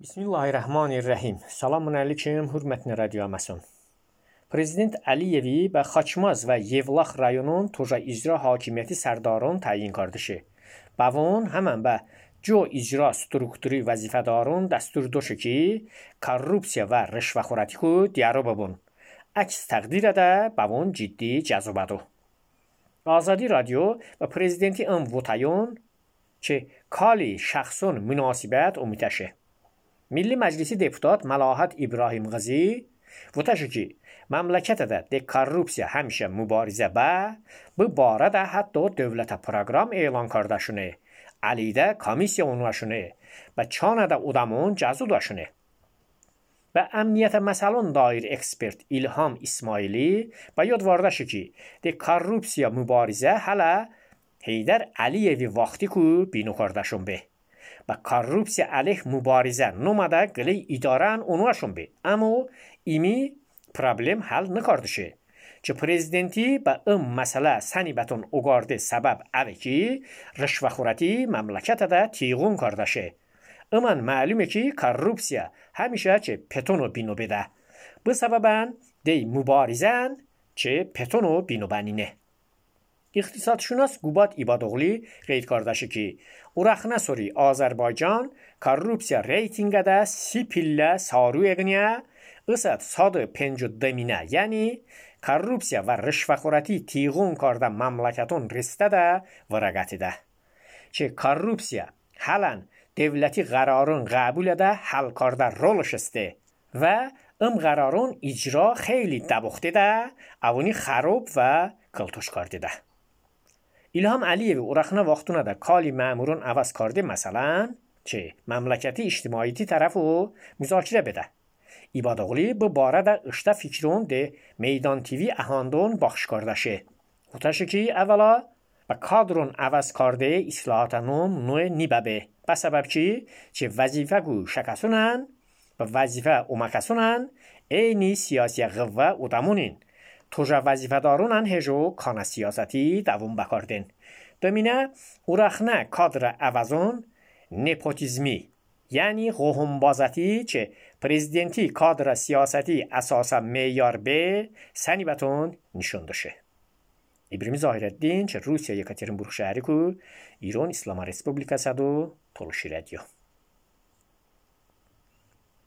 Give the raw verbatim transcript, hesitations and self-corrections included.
Bismillahirrahmanirrahim. Selamun aleyküm, hürmetli radyo Amason. Prezident Əliyevi və Xaçmaz və Yevlax rayonun Toja icra hakimiyyəti sərdarın təyin kardışı. Bavun həmən və co icra strukturi vəzifədarın dəsturdöşü ki, korrupsiya və rüşvəxoratı ku diyarı babun. Əks təqdirə də bavun ciddi cəzubadı. Azadi radyo və prezidenti ım votayın ki, kali şəxsun münasibət o mütəşi. Milli Məclisi deputat Məlahət İbrahim Qazi votuşu ki, məmləkətdə de korrupsiya həmişə mübarizə bə, bu barədə hətta dövlətə proqram elan kardaşını, Əlidə komissiya onlaşını və çanədə udamın cəzudaşını. Və əmniyyətə məsələn dair ekspert İlham İsmaili və yodvardaşı ki, de korrupsiya mübarizə hələ Heydər Əliyevi vaxtı ku binu kardaşın be. Və korrupsiya əleyh mübarizə nomada qılı idarən onlaşın be. Amma imi problem həll nıkardışı. Ki prezidenti və ım məsələ sənibətun uqardı səbəb əvi ki, rüşvəxorati məmləkətdə tiğun kardaşı. Iman məlumə ki, korrupsiya həmişə ki petonu binu bedə. Bu səbəbən dey mübarizən ki petonu binu bənini. İqtisadşünas Qubat İbadoğlu qeyd kardaşı ki, Uraxna soru Azərbaycan korrupsiya reytinqədə si pillə saru eğniyə, ısad sadı pencu deminə, yəni korrupsiya və rüşvəxorati tiğun karda məmləkətun ristə də vərəqətidə. Ki korrupsiya hələn devləti qərarın qəbul edə həl karda rolş isti və ım qərarın icra xeyli dəbuxti də, avuni xarab və qıltuş kardı də. İlham Əliyevi Uraxna vaxtuna da kali məmurun əvəz kardı məsələn ki, məmləkəti ictimaiyyəti tərəf o müzakirə bedə. İbadoğlu bu barədə ışda fikrin de Meydan T V əhandon baxış kardaşı. Hutaşı ki, əvvəla və kadron əvəz kardı islahatanın nöy nibəbə. Bə səbəb ki, ki vəzifə qu şəkəsunən və vəzifə umakəsunən eyni siyasiyə qıvvə udamunin. Toja vəzifədarınan hejo kana siyasəti davum bakardın. Döminə Uraxna kadra əvəzun nepotizmi, yəni qohumbazəti ki prezidenti kadra siyasəti əsasa meyar be sənibətun nişandışı. İbrahim Zahirəddin ki Rusiya Yekaterinburg şəhəri ku İran İslam Respublikası do Toluşi radyo.